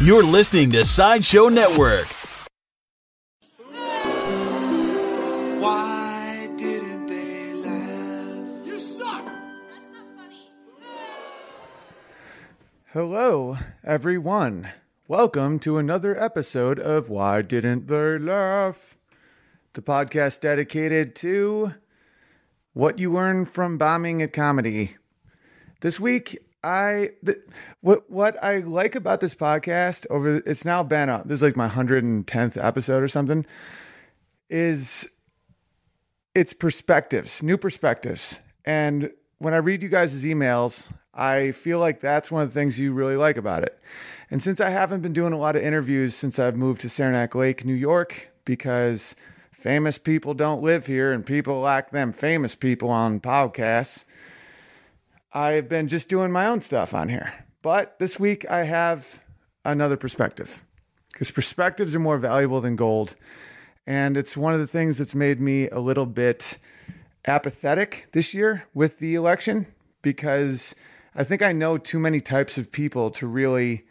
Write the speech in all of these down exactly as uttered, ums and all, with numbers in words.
You're listening to Sideshow Network. Why didn't they laugh? You suck! That's not funny. Hello, everyone. Welcome to another episode of Why Didn't They Laugh? The podcast dedicated to what you learn from bombing at comedy. This week, I th- what what I like about this podcast over it's now been up. This is like my one hundred tenth episode or something. Is it's perspectives, new perspectives, and when I read you guys' emails, I feel like that's one of the things you really like about it. And since I haven't been doing a lot of interviews since I've moved to Saranac Lake, New York, because famous people don't live here and people like them famous people on podcasts, I've been just doing my own stuff on here. But this week I have another perspective, because perspectives are more valuable than gold. And it's one of the things that's made me a little bit apathetic this year with the election, because I think I know too many types of people to really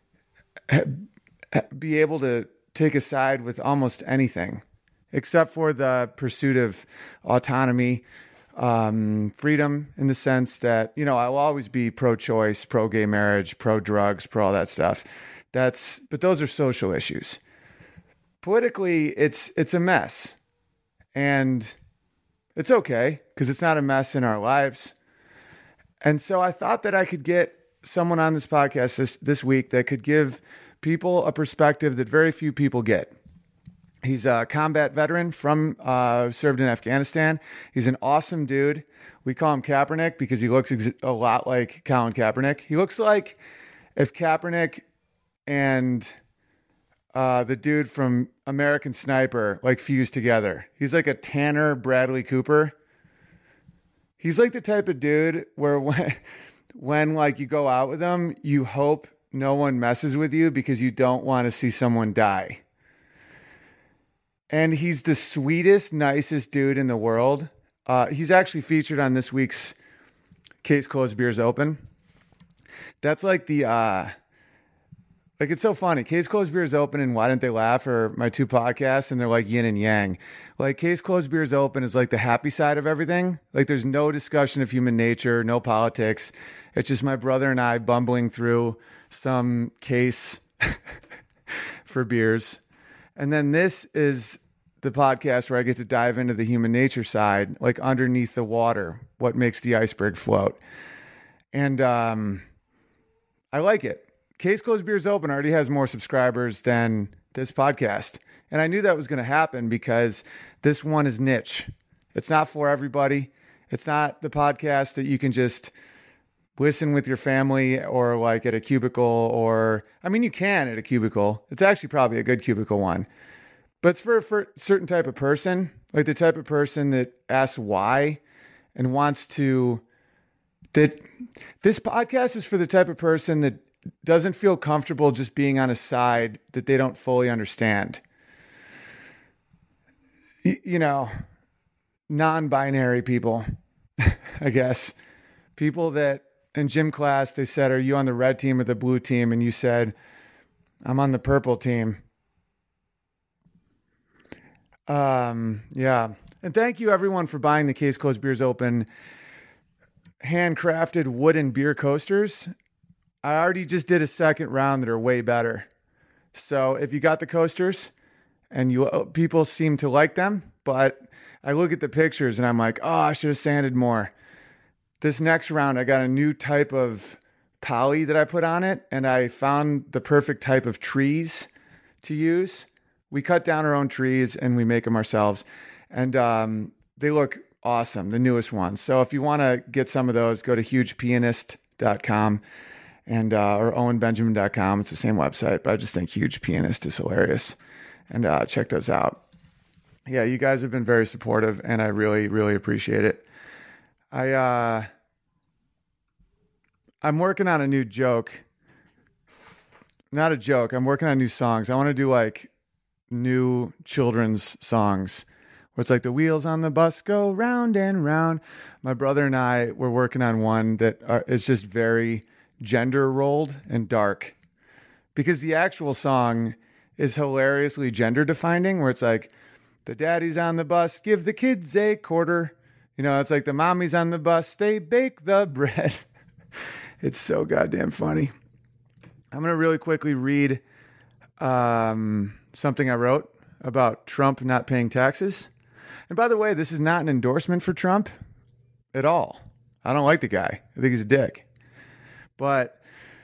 be able to take a side with almost anything, except for the pursuit of autonomy, um, freedom, in the sense that, you know, I'll always be pro-choice, pro-gay marriage, pro-drugs, pro all that stuff. That's, but those are social issues. Politically, it's it's a mess, and it's okay because it's not a mess in our lives. And so I thought that I could get someone on this podcast this, this week that could give people a perspective that very few people get. He's a combat veteran from, uh, served in Afghanistan. He's an awesome dude. We call him Kaepernick because he looks ex- a lot like Colin Kaepernick. He looks like if Kaepernick and uh, the dude from American Sniper like fused together. He's like a Tanner Bradley Cooper. He's like the type of dude where when, when like you go out with him, you hope no one messes with you because you don't want to see someone die. And he's the sweetest, nicest dude in the world. Uh, he's actually featured on this week's Case Closed Beers Open. That's like the, uh, like it's so funny. Case Closed Beers Open and Why Didn't They Laugh are my two podcasts, and they're like yin and yang. Like Case Closed Beers Open is like the happy side of everything. Like there's no discussion of human nature, no politics. It's just my brother and I bumbling through some case for beers. And then this is the podcast where I get to dive into the human nature side, like underneath the water, what makes the iceberg float. And um, I like it. Case Closed Beers Open already has more subscribers than this podcast. And I knew that was going to happen because this one is niche. It's not for everybody. It's not the podcast that you can just listen with your family or like at a cubicle, or, I mean, you can at a cubicle. It's actually probably a good cubicle one. But it's for, for a certain type of person, like the type of person that asks why and wants to, that this podcast is for the type of person that doesn't feel comfortable just being on a side that they don't fully understand. Y- you know, non-binary people, I guess. People that in gym class, they said, are you on the red team or the blue team? And you said, I'm on the purple team. Um, yeah. And thank you everyone for buying the Case Closed Beers Open handcrafted wooden beer coasters. I already just did a second round that are way better. So if you got the coasters and you people seem to like them, but I look at the pictures and I'm like, oh, I should have sanded more. This next round, I got a new type of poly that I put on it, and I found the perfect type of trees to use. We cut down our own trees and we make them ourselves. And um, they look awesome, the newest ones. So if you want to get some of those, go to huge pianist dot com. And uh, or owen benjamin dot com. It's the same website, but I just think Huge Pianist is hilarious. And uh, check those out. Yeah, you guys have been very supportive, and I really, really appreciate it. I uh, I'm working on a new joke. Not a joke. I'm working on new songs. I want to do like new children's songs where it's like the wheels on the bus go round and round. My brother and I were working on one that are, is just very gender rolled and dark. because the actual song is hilariously gender defining, where it's like, the daddy's on the bus, give the kids a quarter. You know, it's like the mommy's on the bus, they bake the bread. It's so goddamn funny. I'm going to really quickly read um, something I wrote about Trump not paying taxes. And by the way, this is not an endorsement for Trump at all. I don't like the guy. I think he's a dick. But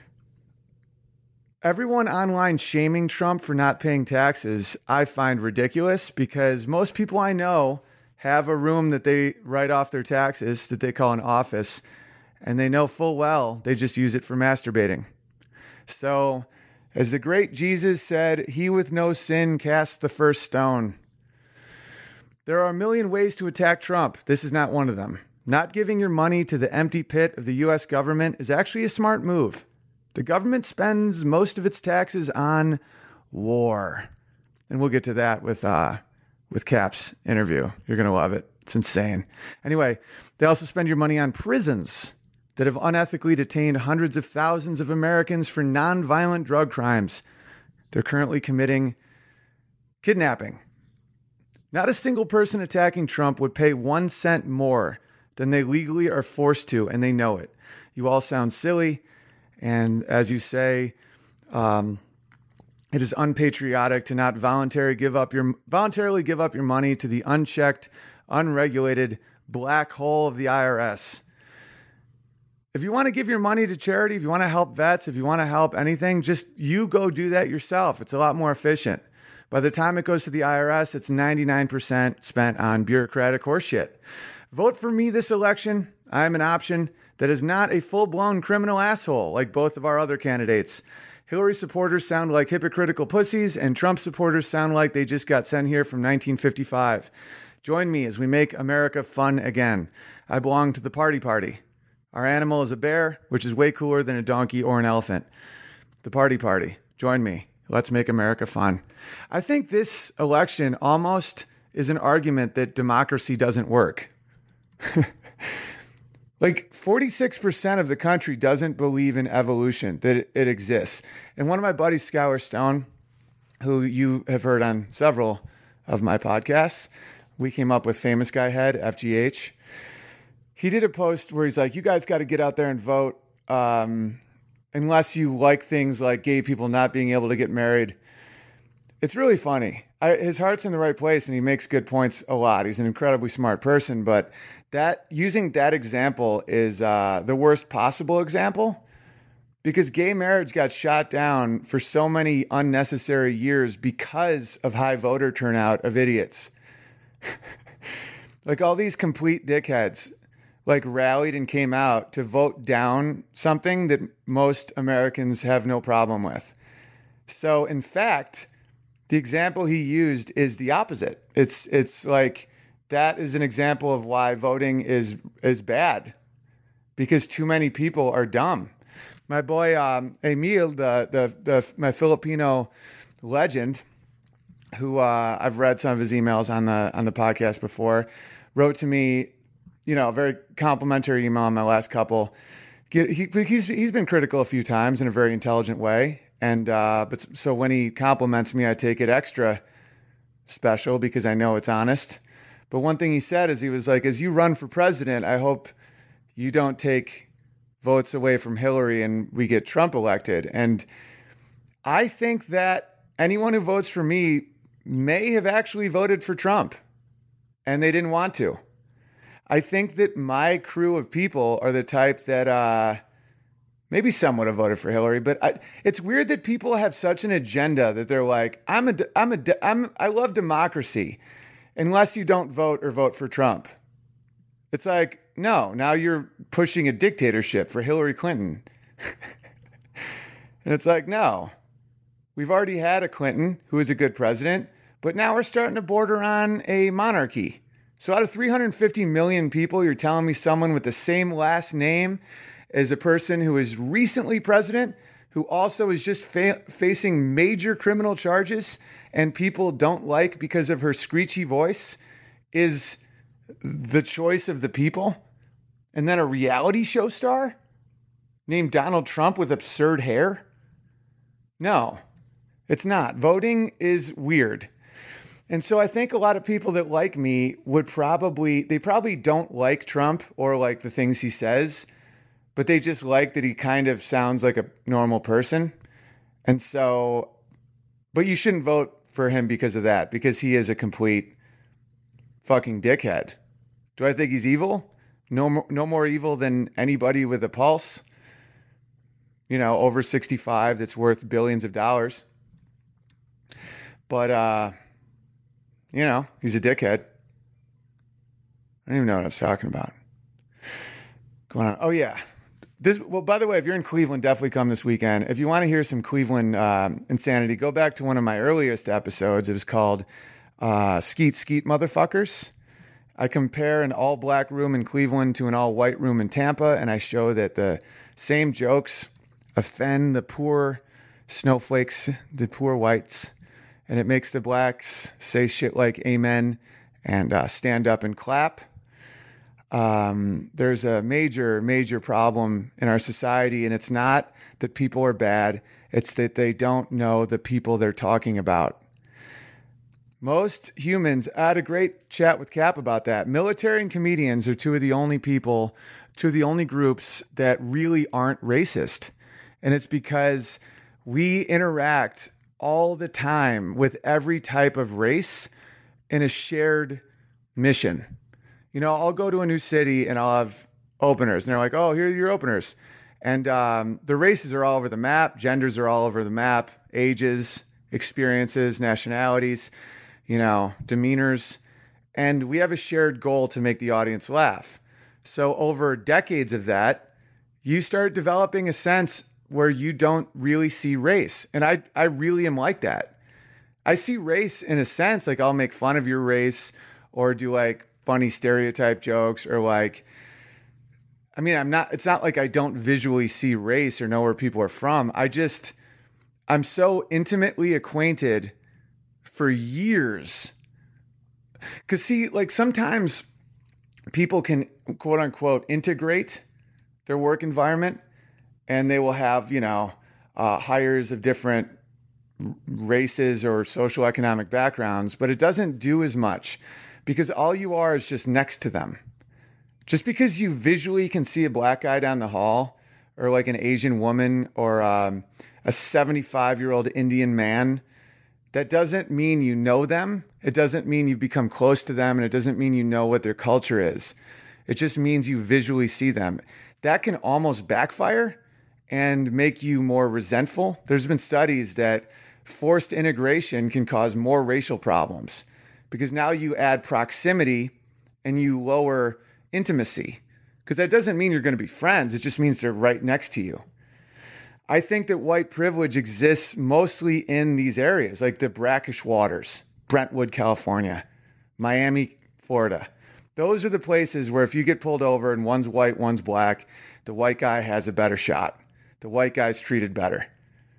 everyone online shaming Trump for not paying taxes, I find ridiculous, because most people I know have a room that they write off their taxes that they call an office, and they know full well they just use it for masturbating. So, as the great Jesus said, he with no sin casts the first stone. There are a million ways to attack Trump. This is not one of them. Not giving your money to the empty pit of the U S government is actually a smart move. The government spends most of its taxes on war. And we'll get to that with uh, with Cap's interview. You're going to love it. It's insane. Anyway, they also spend your money on prisons that have unethically detained hundreds of thousands of Americans for nonviolent drug crimes. They're currently committing kidnapping. Not a single person attacking Trump would pay one cent more than they legally are forced to, and they know it. You all sound silly, and as you say, um, it is unpatriotic to not voluntarily give up your voluntarily give up your money to the unchecked, unregulated black hole of the I R S. If you want to give your money to charity, if you want to help vets, if you want to help anything, just you go do that yourself. It's a lot more efficient. By the time it goes to the I R S, it's ninety-nine percent spent on bureaucratic horseshit. Vote for me this election. I'm an option that is not a full-blown criminal asshole like both of our other candidates. Hillary supporters sound like hypocritical pussies, and Trump supporters sound like they just got sent here from nineteen fifty-five. Join me as we make America fun again. I belong to the party party. Our animal is a bear, which is way cooler than a donkey or an elephant. The party party. Join me. Let's make America fun. I think this election almost is an argument that democracy doesn't work. Like forty-six percent of the country doesn't believe in evolution, that it, it exists. And one of my buddies, Skylar Stone, who you have heard on several of my podcasts, we came up with Famous Guy Head, F G H. He did a post where he's like, you guys got to get out there and vote. Um, unless you like things like gay people not being able to get married. It's really funny. I, his heart's in the right place, and he makes good points a lot. He's an incredibly smart person, but that using that example is uh, the worst possible example, because gay marriage got shot down for so many unnecessary years because of high voter turnout of idiots. Like all these complete dickheads like rallied and came out to vote down something that most Americans have no problem with. So in fact, the example he used is the opposite. It's it's like that is an example of why voting is is bad, because too many people are dumb. My boy um, Emil, the, the the my Filipino legend, who uh, I've read some of his emails on the on the podcast before, wrote to me, you know, a very complimentary email on my last couple. He, he's he's been critical a few times in a very intelligent way. And uh, but so when he compliments me, I take it extra special because I know it's honest. But one thing he said is he was like, as you run for president, I hope you don't take votes away from Hillary and we get Trump elected. And I think that anyone who votes for me may have actually voted for Trump and they didn't want to. I think that my crew of people are the type that uh, maybe some would have voted for Hillary, but I, it's weird that people have such an agenda that they're like, I'm a, I'm a, I'm, I love democracy, unless you don't vote or vote for Trump. It's like, no, now you're pushing a dictatorship for Hillary Clinton. And it's like, no, we've already had a Clinton who is a good president, but now we're starting to border on a monarchy. So out of three hundred fifty million people, you're telling me someone with the same last name as a person who is recently president, who also is just fa- facing major criminal charges and people don't like because of her screechy voice, is the choice of the people? And then a reality show star named Donald Trump with absurd hair? No, it's not. Voting is weird. And so I think a lot of people that like me would probably, they probably don't like Trump or like the things he says, but they just like that he kind of sounds like a normal person. And so, but you shouldn't vote for him because of that, because he is a complete fucking dickhead. Do I think he's evil? No more, no more evil than anybody with a pulse, you know, over sixty-five that's worth billions of dollars. But, uh, you know, he's a dickhead. I don't even know what I was talking about. Going on. Oh, yeah. This, well, by the way, if you're in Cleveland, definitely come this weekend. If you want to hear some Cleveland um, insanity, go back to one of my earliest episodes. It was called uh, Skeet Skeet Motherfuckers. I compare an all-black room in Cleveland to an all-white room in Tampa, and I show that the same jokes offend the poor snowflakes, the poor whites, and it makes the blacks say shit like amen and uh, stand up and clap. Um, there's a major, major problem in our society, and it's not that people are bad. It's that they don't know the people they're talking about. Most humans, I had a great chat with Cap about that. Military and comedians are two of the only people, two of the only groups that really aren't racist. And it's because we interact all the time with every type of race in a shared mission. You know, I'll go to a new city and I'll have openers. And they're like, oh, here are your openers. And um, the races are all over the map. Genders are all over the map. Ages, experiences, nationalities, you know, demeanors. And we have a shared goal to make the audience laugh. So over decades of that, you start developing a sense where you don't really see race. And I, I really am like that. I see race in a sense, like I'll make fun of your race or do like funny stereotype jokes or like, I mean, I'm not, it's not like I don't visually see race or know where people are from. I just, I'm so intimately acquainted for years. Cause see, like sometimes people can quote unquote integrate their work environment and they will have, you know, uh, hires of different races or social economic backgrounds, but it doesn't do as much because all you are is just next to them. Just because you visually can see a black guy down the hall or like an Asian woman or um, a seventy-five-year-old Indian man, that doesn't mean you know them. It doesn't mean you've become close to them, and it doesn't mean you know what their culture is. It just means you visually see them. That can almost backfire and make you more resentful. There's been studies that forced integration can cause more racial problems because now you add proximity and you lower intimacy, because that doesn't mean you're going to be friends. It just means they're right next to you. I think that white privilege exists mostly in these areas, like the brackish waters, Brentwood, California, Miami, Florida. Those are the places where if you get pulled over and one's white, one's black, the white guy has a better shot. The white guy's treated better.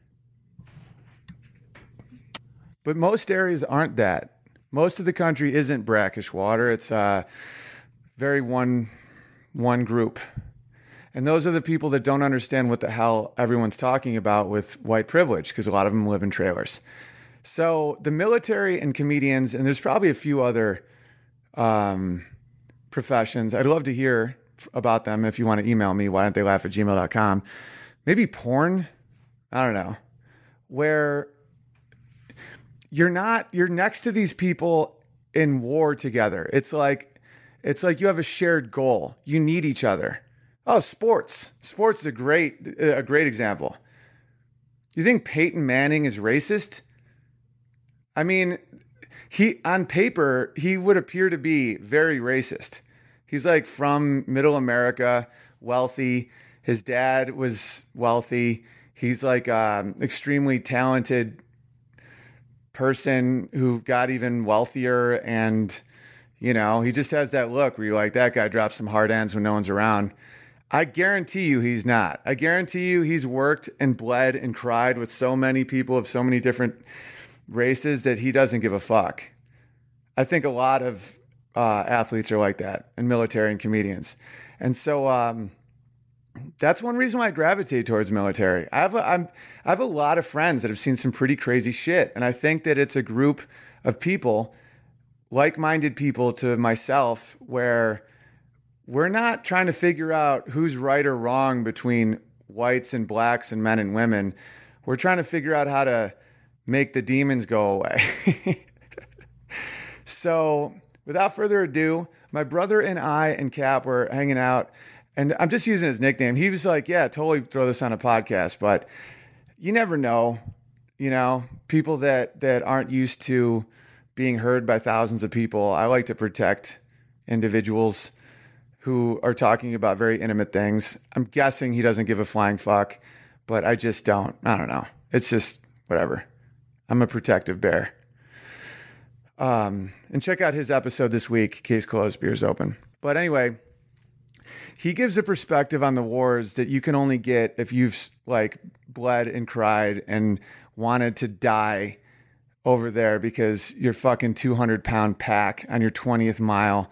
But most areas aren't that. Most of the country isn't brackish water. It's uh, very one, one group. And those are the people that don't understand what the hell everyone's talking about with white privilege, because a lot of them live in trailers. So the military and comedians, and there's probably a few other um, professions. I'd love to hear about them. If you want to email me, why don't they laugh at gmail dot com. Maybe porn. I don't know. Where you're not, you're next to these people in war together. It's like, it's like you have a shared goal. You need each other. Oh, sports. Sports is a great, a great example. You think Peyton Manning is racist? I mean, he, on paper, he would appear to be very racist. He's like from middle America, wealthy. His dad was wealthy. He's like an extremely talented person who got even wealthier. And, you know, he just has that look where you're like, that guy drops some hard ends when no one's around. I guarantee you he's not. I guarantee you he's worked and bled and cried with so many people of so many different races that he doesn't give a fuck. I think a lot of uh, athletes are like that, and military and comedians. And so, um, that's one reason why I gravitate towards military. I have a, I'm, I have a lot of friends that have seen some pretty crazy shit. And I think that it's a group of people, like-minded people to myself, where we're not trying to figure out who's right or wrong between whites and blacks and men and women. We're trying to figure out how to make the demons go away. So without further ado, my brother and I and Cap were hanging out, and I'm just using his nickname. He was like, yeah, totally throw this on a podcast, but you never know, you know, people that, that aren't used to being heard by thousands of people. I like to protect individuals who are talking about very intimate things. I'm guessing he doesn't give a flying fuck, but I just don't. I don't know. It's just whatever. I'm a protective bear. Um, and check out his episode this week, Case Closed, Beers Open. But anyway, he gives a perspective on the wars that you can only get if you've like bled and cried and wanted to die over there because your fucking two hundred pound pack on your twentieth mile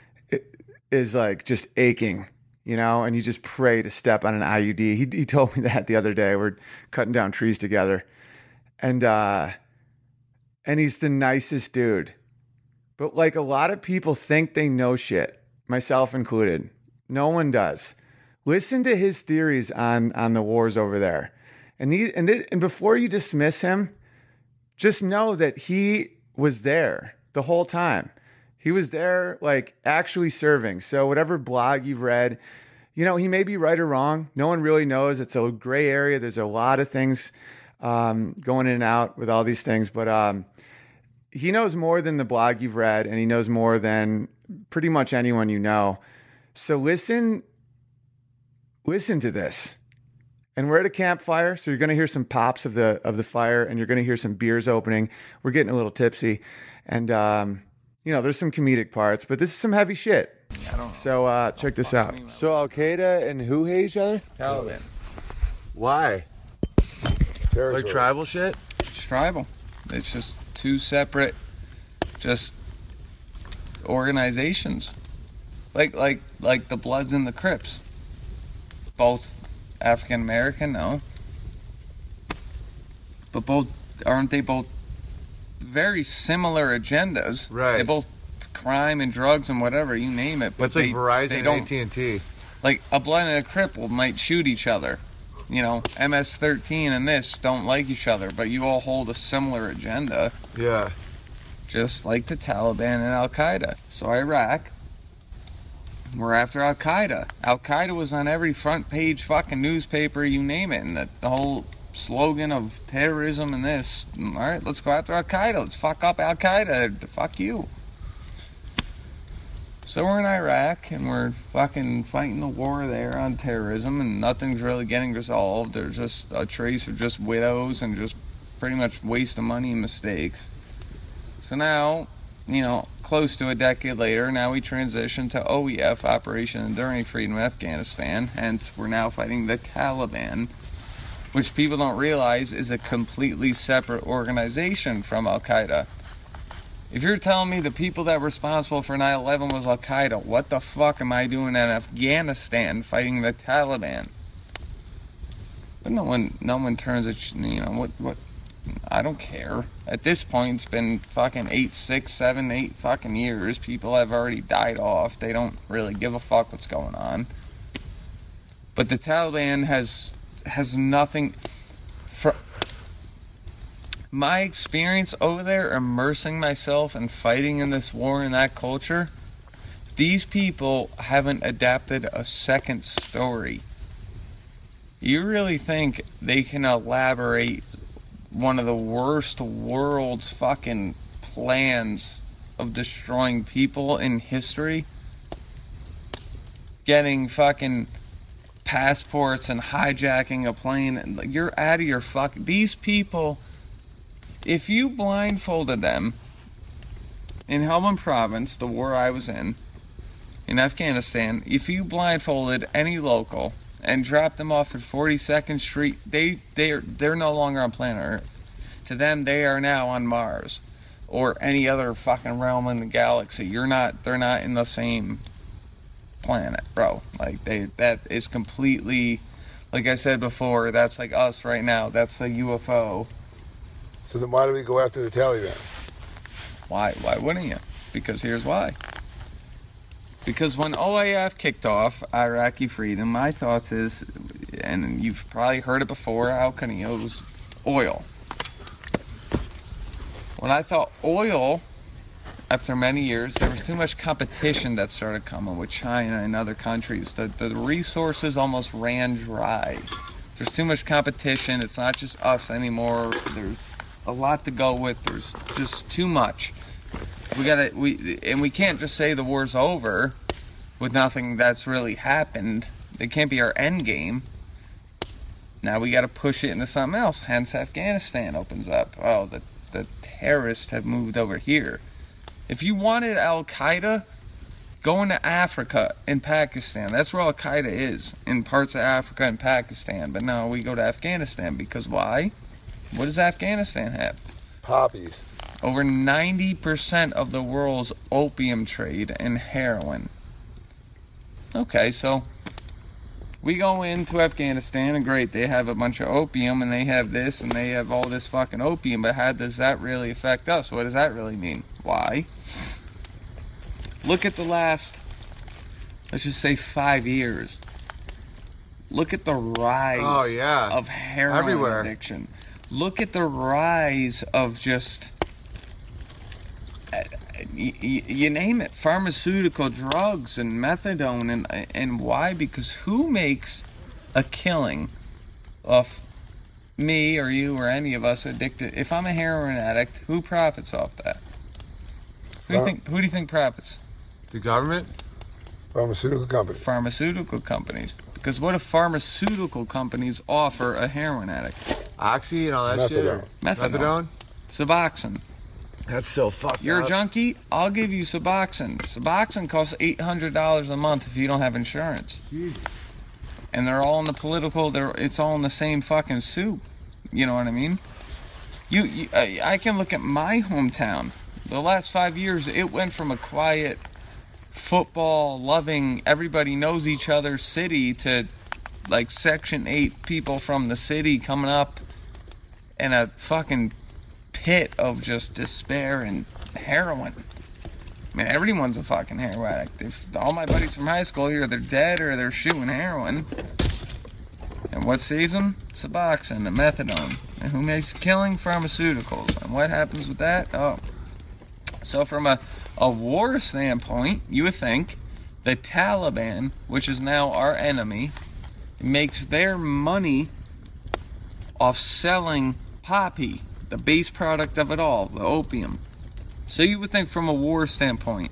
is like just aching, you know, and you just pray to step on an I U D. He, he told me that the other day. We're cutting down trees together. And, uh, and he's the nicest dude. But like a lot of people think they know shit, myself included. No one does. Listen to his theories on, on the wars over there. And, he, and, th- and before you dismiss him, just know that he was there the whole time. He was there, like, actually serving. So whatever blog you've read, you know, he may be right or wrong. No one really knows. It's a gray area. There's a lot of things um, going in and out with all these things. But um, he knows more than the blog you've read, and he knows more than pretty much anyone you know. So listen, listen to this. And we're at a campfire, so you're going to hear some pops of the of the fire, and you're going to hear some beers opening. We're getting a little tipsy. And... Um, you know, there's some comedic parts, but this is some heavy shit. I don't know. So uh, check this out. So Al Qaeda and who hate each other? Taliban. Why? Like tribal shit? It's tribal. It's just two separate, just organizations. Like like like the Bloods and the Crips. Both African American, no. But both aren't they both very similar agendas? Right. They both crime and drugs and whatever, you name it. But That's like they, Verizon they and don't, A T and T. Like a Blood and a Crip will might shoot each other. You know, M S thirteen and this don't like each other, but you all hold a similar agenda. Yeah. Just like the Taliban and Al Qaeda. So Iraq, we're after Al Qaeda. Al Qaeda was on every front page fucking newspaper, you name it, and the, the whole slogan of terrorism and this. All right, let's go after Al Qaeda. Let's fuck up Al Qaeda. Fuck you. So we're in Iraq and we're fucking fighting the war there on terrorism, and nothing's really getting resolved. There's just a trace of just widows and just pretty much waste of money and mistakes. So now, you know, close to a decade later, now we transition to O E F, Operation Enduring Freedom of Afghanistan. Hence, we're now fighting the Taliban, which people don't realize is a completely separate organization from Al Qaeda. If you're telling me the people that were responsible for nine eleven was Al Qaeda, what the fuck am I doing in Afghanistan fighting the Taliban? But no one, no one turns it. You know what? What? I don't care. At this point, it's been fucking eight, six, seven, eight fucking years. People have already died off. They don't really give a fuck what's going on. But the Taliban has has nothing. For my experience over there, immersing myself and fighting in this war and that culture, these people haven't adapted a second story. You really think they can elaborate one of the worst world's fucking plans of destroying people in history? Getting fucking passports and hijacking a plane, and you're out of your fuck. These people, if you blindfolded them in Helmand Province, the war I was in, in Afghanistan, if you blindfolded any local and dropped them off at forty-second Street, they, they're, they're no longer on planet Earth. To them, they are now on Mars or any other fucking realm in the galaxy. You're not, they're not in the same planet, bro. Like, they that is completely, like I said before, that's like us right now. That's a U F O. So then why do we go after the Taliban? Why? Why wouldn't you? Because here's why. Because when O A F kicked off Iraqi freedom, my thoughts is, and you've probably heard it before, Al Qaeda, oil. When I thought oil, after many years, there was too much competition that started coming with China and other countries. The, the resources almost ran dry. There's too much competition. It's not just us anymore. There's a lot to go with. There's just too much. We gotta, we, and we can't just say the war's over with nothing that's really happened. It can't be our end game. Now we gotta push it into something else. Hence Afghanistan opens up. Oh, the, the terrorists have moved over here. If you wanted Al Qaeda, go into Africa and Pakistan. That's where Al Qaeda is, in parts of Africa and Pakistan. But no, we go to Afghanistan because why? What does Afghanistan have? Poppies. Over ninety percent of the world's opium trade and heroin. Okay, so we go into Afghanistan and great, they have a bunch of opium and they have this and they have all this fucking opium, but how does that really affect us? What does that really mean? Why? Look at the last, let's just say five years. Look at the rise Oh, yeah. of heroin Everywhere. addiction. Look at the rise of just, uh, you, you name it, pharmaceutical drugs and methadone. And, and why? Because who makes a killing off me or you or any of us addicted? If I'm a heroin addict, who profits off that? Who do you think, who do you think profits? The government? Pharmaceutical companies. Pharmaceutical companies. Because what if pharmaceutical companies offer a heroin addict? Oxy and all that shit? Methadone. or- Methadone. Suboxone. That's so fucked You're up. a junkie? I'll give you Suboxone. Suboxone costs eight hundred dollars a month if you don't have insurance. And they're all in the political, they're, it's all in the same fucking soup. You know what I mean? You, you I, I can look at my hometown. The last five years, it went from a quiet, football-loving, everybody knows each other city to like Section eight people from the city coming up in a fucking pit of just despair and heroin. I mean, everyone's a fucking heroin addict. If all my buddies from high school, either they're dead or they're shooting heroin. And what saves them? Suboxone and methadone. And who makes killing? Pharmaceuticals. And what happens with that? Oh. So from a, a war standpoint, you would think the Taliban, which is now our enemy, makes their money off selling poppy, the base product of it all, the opium. So you would think from a war standpoint,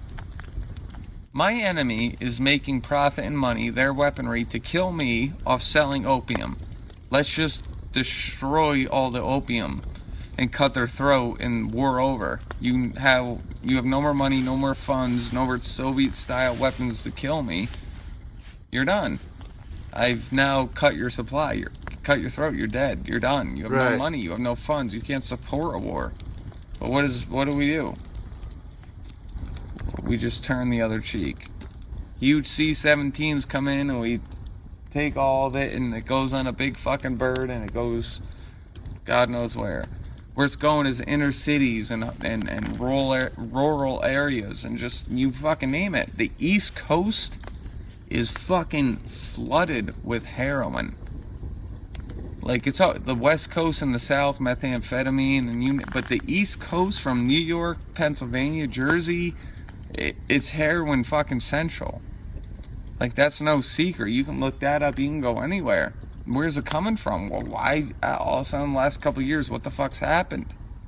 my enemy is making profit and money, their weaponry, to kill me off selling opium. Let's just destroy all the opium and cut their throat and war over. You have you have no more money, no more funds, no more Soviet-style weapons to kill me. You're done. I've now cut your supply. You're cut your throat. You're dead. You're done. You have Right. no money. You have no funds. You can't support a war. But what is what do we do? We just turn the other cheek. Huge C seventeens come in and we take all of it and it goes on a big fucking bird and it goes God knows where. Where it's going is inner cities and and, and rural rural areas and just you fucking name it. The East Coast is fucking flooded with heroin. Like it's all the West Coast and the South, methamphetamine and you. But the East Coast from New York, Pennsylvania, Jersey, it, it's heroin fucking central. Like that's no secret. You can look that up. You can go anywhere. Where's it coming from? Well, why all of a sudden in the last couple of years? What the fuck's happened?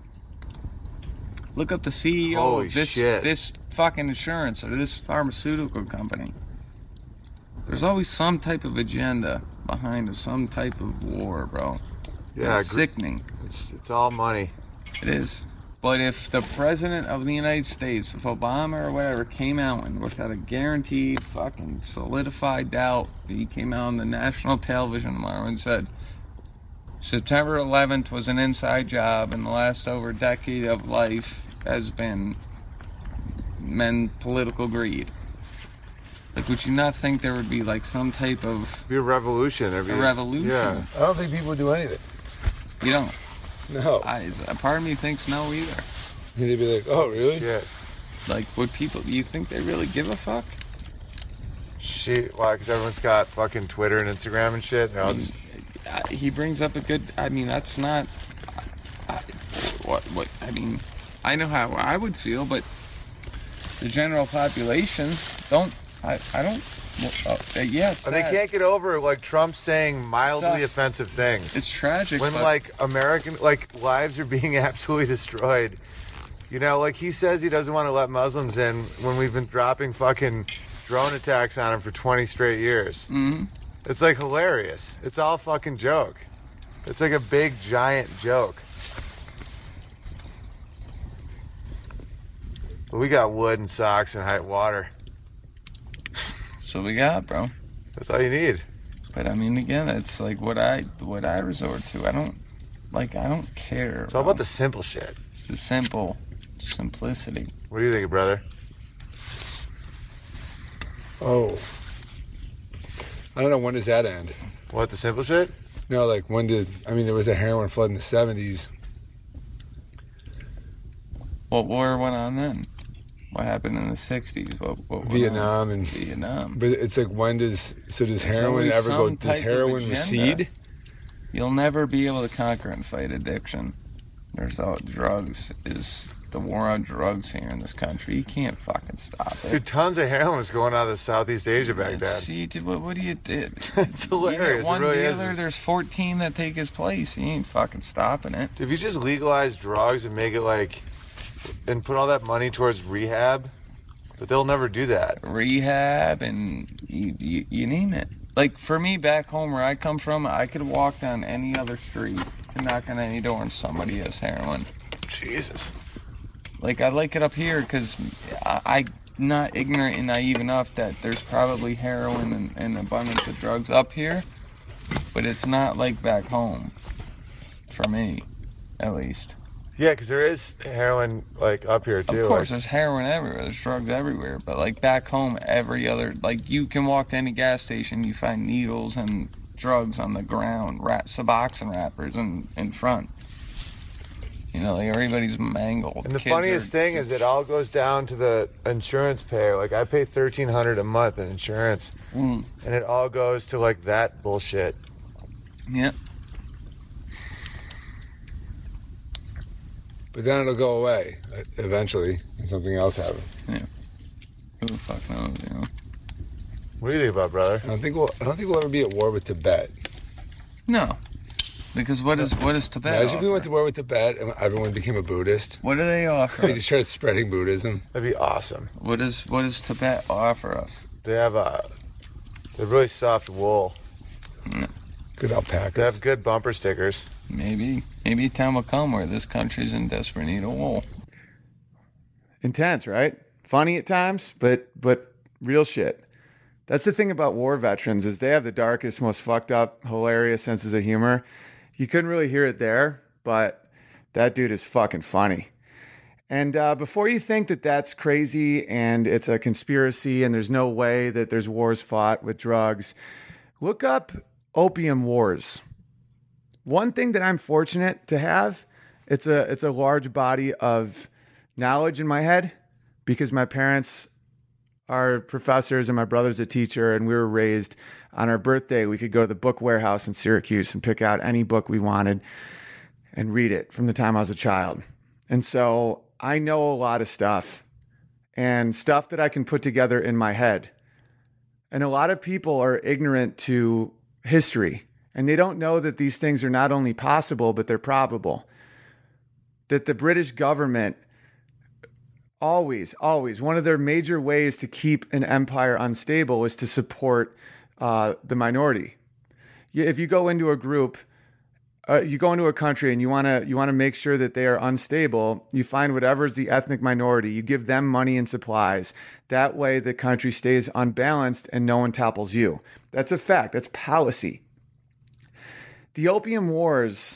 Look up the C E O Holy of this shit. this fucking insurance or this pharmaceutical company. There's always some type of agenda behind some type of war, bro. Yeah, It's gr- sickening. It's it's all money. It is. But if the president of the United States, if Obama or whatever, came out and without a guaranteed fucking solidified doubt, he came out on the national television tomorrow and said September eleventh was an inside job and the last over decade of life has been men political greed. Like, would you not think there would be like some type of Be a revolution. There'd be a revolution? Yeah. I don't think people would do anything. You don't. No. I, a part of me thinks no either. They'd be like, oh, really? Shit. Like, would people? You think they really give a fuck? Shit. Why? Because everyone's got fucking Twitter and Instagram and shit. They're I all mean, just, uh, he brings up a good. I mean, that's not. I, what? What? I mean, I know how I would feel, but the general population don't. I. I don't. Well, uh, yeah, it's and they sad. can't get over like Trump saying mildly Sucks. offensive things. It's tragic. when but like American like lives are being absolutely destroyed. You know, like he says he doesn't want to let Muslims in when we've been dropping fucking drone attacks on him for twenty straight years. Mhm. It's like hilarious. It's all fucking joke. It's like a big giant joke. But we got wood and socks and hot water. That's what we got, bro. That's all you need. But I mean, again, it's like what I what I resort to. I don't like. I don't care. It's all about the simple shit. It's the simple simplicity. What do you think, brother? Oh. I don't know, when does that end? What, the simple shit? No, like, when did, I mean, there was a heroin flood in the seventies. What war went on then? What happened in the sixties? What, what went Vietnam on? and- Vietnam. But it's like, when does, so does heroin always ever go, some does type of heroin agenda. recede? You'll never be able to conquer and fight addiction. There's all drugs. Is the war on drugs here in this country? You can't fucking stop it. Dude, tons of heroin was going out of Southeast Asia back then. See, dude, what, what do you do? It's hilarious. One It really is. dealer, there's fourteen that take his place. He ain't fucking stopping it. If you just legalize drugs and make it like, and put all that money towards rehab, but they'll never do that. Rehab and you, you, you name it. Like for me back home where I come from, I could walk down any other street and knock on any door and somebody has heroin. Jesus. Like I like it up here because I'm not ignorant and naive enough that there's probably heroin and, and abundance of drugs up here, but it's not like back home. For me, at least. Yeah, because there is heroin like up here too. Of course, Like, there's heroin everywhere. There's drugs everywhere. But like back home, every other like you can walk to any gas station, you find needles and drugs on the ground, rat, Suboxone wrappers in in front. You know, like everybody's mangled. and the Kids funniest are- thing is it all goes down to the insurance payer. Like I pay thirteen hundred a month in insurance, Mm, and it all goes to like that bullshit. yeah. But then it'll go away uh, eventually, and something else happens. Who the fuck knows? You know. What do you think about, brother? I don't think we'll, I don't think we'll ever be at war with Tibet. No, because what is what is Tibet? Imagine if we offer? went to war with Tibet and everyone became a Buddhist. What do they offer? They us? just started spreading Buddhism. That'd be awesome. What does what does Tibet offer us? They have a, they're really soft wool. Good They have alpacas. good bumper stickers. Maybe maybe a time will come where this country's in desperate need of wool. Intense, right? Funny at times, but but real shit. That's the thing about war veterans is they have the darkest, most fucked up, hilarious senses of humor. You couldn't really hear it there, but that dude is fucking funny. And uh, before you think that that's crazy and it's a conspiracy and there's no way that there's wars fought with drugs, look up opium wars. One thing that I'm fortunate to have, it's a it's a large body of knowledge in my head because my parents are professors and my brother's a teacher, and we were raised on our birthday. We could go to the book warehouse in Syracuse and pick out any book we wanted and read it from the time I was a child. And so I know a lot of stuff and stuff that I can put together in my head. And a lot of people are ignorant to history, and they don't know that these things are not only possible, but they're probable. That the British government always, always, one of their major ways to keep an empire unstable is to support uh, the minority. You, if you go into a group, uh, you go into a country and you want to you want to make sure that they are unstable, you find whatever's the ethnic minority, you give them money and supplies. That way the country stays unbalanced and no one topples you. That's a fact. That's policy. The Opium Wars,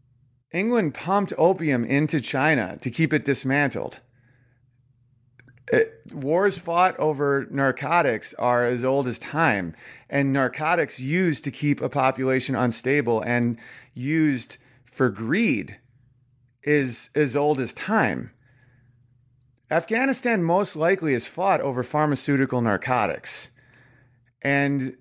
England pumped opium into China to keep it dismantled. It, wars fought over narcotics are as old as time, and narcotics used to keep a population unstable and used for greed is as old as time. Afghanistan most likely is fought over pharmaceutical narcotics. And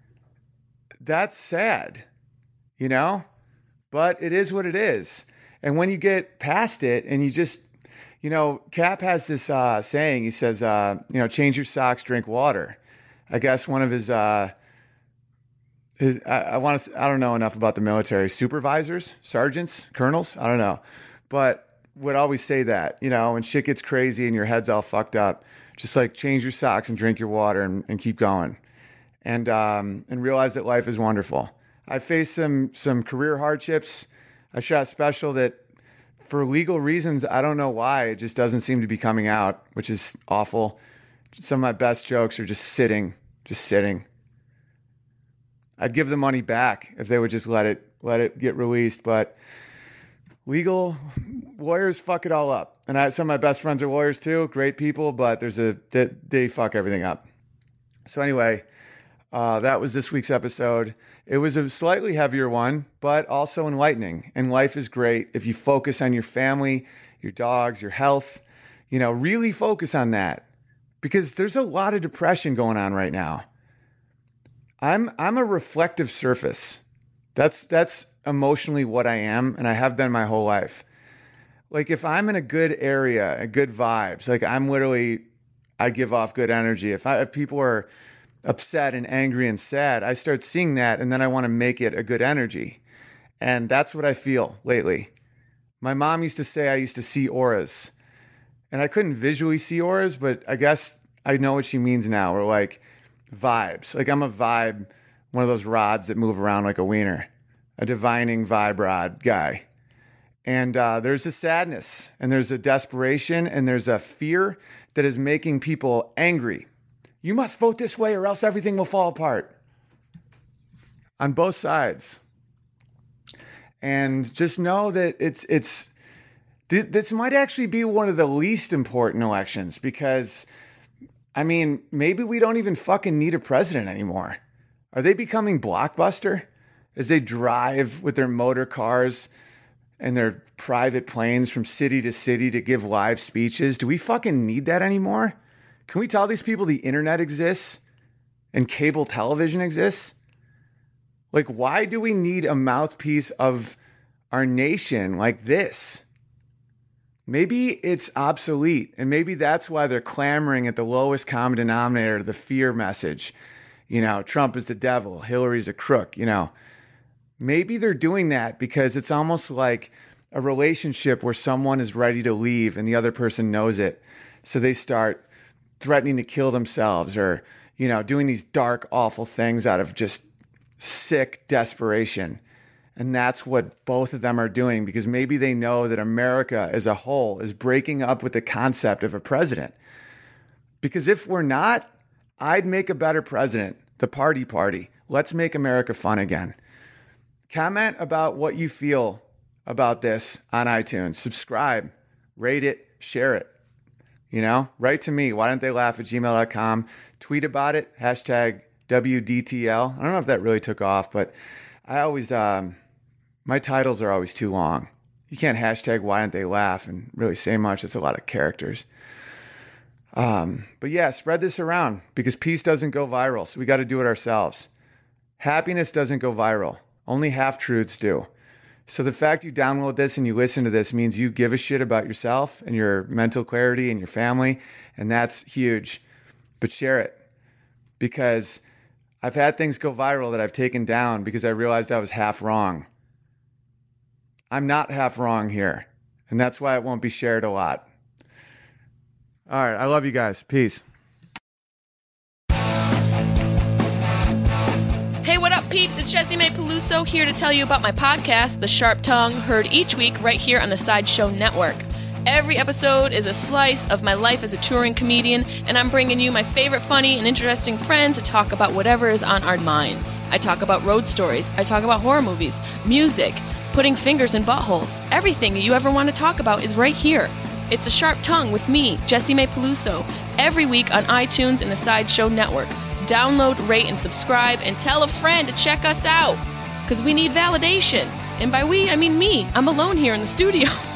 that's sad, you know? But it is what it is. And when you get past it and you just, you know, Cap has this uh, saying, he says, uh, you know, change your socks, drink water. I guess one of his, uh, his I, I want to, I don't know enough about the military, supervisors, sergeants, colonels, I don't know. But would always say that, you know, when shit gets crazy and your head's all fucked up, just like change your socks and drink your water and, and keep going. And um, and realize that life is wonderful. I faced some some career hardships. I shot special that for legal reasons, I don't know why, it just doesn't seem to be coming out, which is awful. Some of my best jokes are just sitting, just sitting. I'd give the money back if they would just let it let it get released, but legal lawyers fuck it all up. And I, some of my best friends are lawyers too, great people, but there's a they, they fuck everything up. So anyway, uh, that was this week's episode. It was a slightly heavier one, but also enlightening. And life is great if you focus on your family, your dogs, your health. You know, really focus on that, because there's a lot of depression going on right now. I'm I'm a reflective surface. That's that's emotionally what I am, and I have been my whole life. Like if I'm in a good area, a good vibes, like I'm literally, I give off good energy. If I if people are upset and angry and sad, I start seeing that, and then I want to make it a good energy. And that's what I feel lately. My mom used to say I used to see auras, and I couldn't visually see auras, but I guess I know what she means now. Or like vibes. Like I'm a vibe, one of those rods that move around like a wiener, a divining vibe rod guy. And uh, there's a sadness, and there's a desperation, and there's a fear that is making people angry. You must vote this way or else everything will fall apart. On both sides. And just know that it's it's this, this might actually be one of the least important elections, because, I mean, maybe we don't even fucking need a president anymore. Are they becoming Blockbuster as they drive with their motor cars and their private planes from city to city to give live speeches? Do we fucking need that anymore? Can we tell these people the internet exists and cable television exists? Like, why do we need a mouthpiece of our nation like this? Maybe it's obsolete, and maybe that's why they're clamoring at the lowest common denominator, the fear message. You know, Trump is the devil, Hillary's a crook, you know. Maybe they're doing that because it's almost like a relationship where someone is ready to leave and the other person knows it. So they start threatening to kill themselves, or, you know, doing these dark, awful things out of just sick desperation. And that's what both of them are doing, because maybe they know that America as a whole is breaking up with the concept of a president. Because if we're not, I'd make a better president. The party party. Let's make America fun again. Comment about what you feel about this on iTunes. Subscribe, rate it, share it. You know, write to me. Why don't they laugh at gmail dot com? Tweet about it. Hashtag W D T L. I don't know if that really took off, but I always, um, my titles are always too long. You can't hashtag why don't they laugh and really say much. It's a lot of characters. Um, but yeah, spread this around, because peace doesn't go viral. So we got to do it ourselves. Happiness doesn't go viral. Only half-truths do. So the fact you download this and you listen to this means you give a shit about yourself and your mental clarity and your family, and that's huge. But share it, because I've had things go viral that I've taken down because I realized I was half wrong. I'm not half wrong here, and that's why it won't be shared a lot. All right, I love you guys. Peace. Hey, what up, peeps? It's Jessie Mae Peluso here to tell you about my podcast, The Sharp Tongue, heard each week right here on the Sideshow Network. Every episode is a slice of my life as a touring comedian, and I'm bringing you my favorite funny and interesting friends to talk about whatever is on our minds. I talk about road stories. I talk about horror movies, music, putting fingers in buttholes. Everything you ever want to talk about is right here. It's A Sharp Tongue with me, Jessie Mae Peluso, every week on iTunes and the Sideshow Network. Download, rate, and subscribe, and tell a friend to check us out, because we need validation. And by we, I mean me. I'm alone here in the studio.